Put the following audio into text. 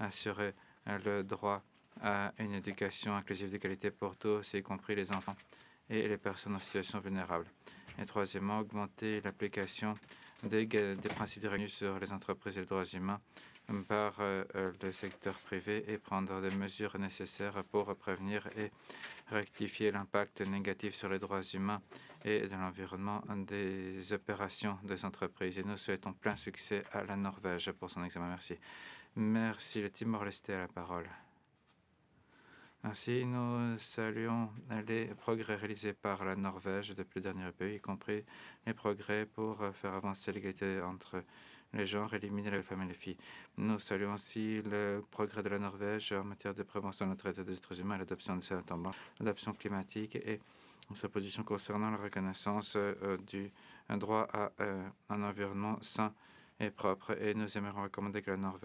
assurer le droit à une éducation inclusive de qualité pour tous, y compris les enfants et les personnes en situation vulnérable. Et troisièmement, augmenter l'application des principes de revenus sur les entreprises et les droits humains par le secteur privé et prendre des mesures nécessaires pour prévenir et rectifier l'impact négatif sur les droits humains et de l'environnement des opérations des entreprises. Et nous souhaitons plein succès à la Norvège pour son examen. Merci. Merci. Le Timor-Leste a la parole. Ainsi, nous saluons les progrès réalisés par la Norvège depuis le dernier pays, y compris les progrès pour faire avancer l'égalité entre les genres et éliminer les femmes et les filles. Nous saluons aussi le progrès de la Norvège en matière de prévention de la traite des êtres humains, l'adoption de certains blancs, l'adoption climatique et sa position concernant la reconnaissance du droit à un environnement sain et propre. Et nous aimerions recommander que la Norvège